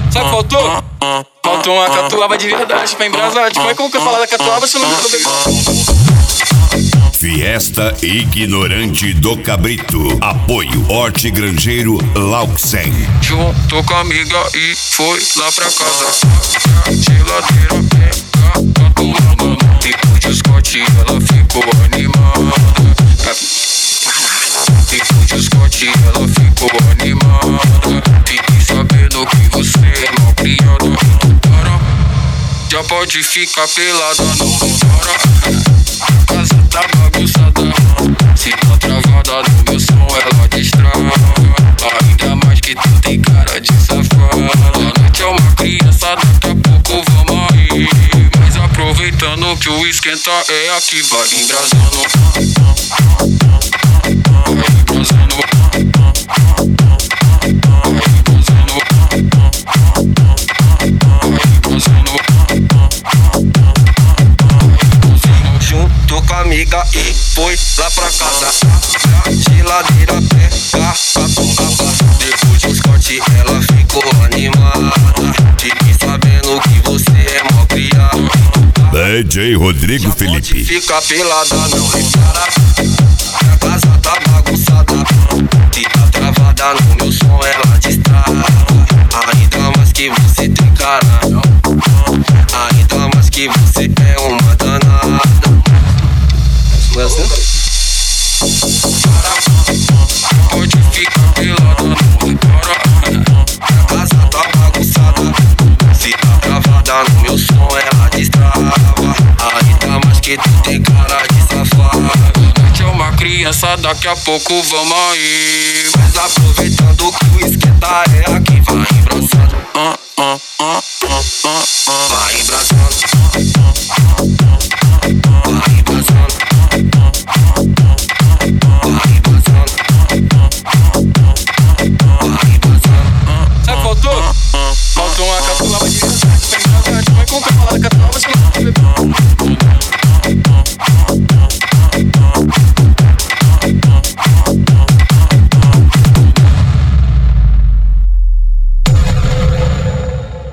Sabe o que faltou? Faltou uma catuaba de verdade pra embrasar. Como é que eu vou falar da catuaba se eu não quero beber? Fiesta Ignorante do Cabrito. Apoio Horti Grangeiro Lauxen. Juntou com a amiga e foi lá pra casa. Geladeira pega, tá tomando. Depois de Scott ela ficou animada. Depois de Scott ela ficou animada. Fiquei sabendo que você é mal criada. Para, já pode ficar pelada, não para. Casa tá bagunçada, se tá travada no meu som ela destrava. Ainda mais que tu tem cara de safada. A noite é uma criança, daqui a pouco vamos aí. Mas aproveitando que o esquenta é aqui, vai embrasando. Vai embrasando. Vai embrasando. Vai embrasando. Juntou com a amiga e foi lá pra casa. Geladeira pega, catuaba. Depois de Scott ela ficou animada. Fiquei sabendo que você é mal criado. DJ Rodrigo Felipe. Fica pelada, não repara. A casa tá bagunçada. Se tá travada no meu som ela destrava. Ainda mais que você tem cara. Ainda mais que você é uma danada. Não é assim? Pode ficar pelada, não repara. A casa tá bagunçada. Se tá travada no meu som ela destrava. Ainda mais que tu tem cara de safada. Noite é uma criança, daqui a pouco vamos aí. Mas aproveitando que o esquenta é aqui, vai embraçando. Vai embraçando. Vai embraçando. Vai embraçando. Vai embraçando. Sabe o que faltou? Faltou uma catuaba de verdade pra embrasar. Como é que eu vou falar da catuaba se eu não quero beber?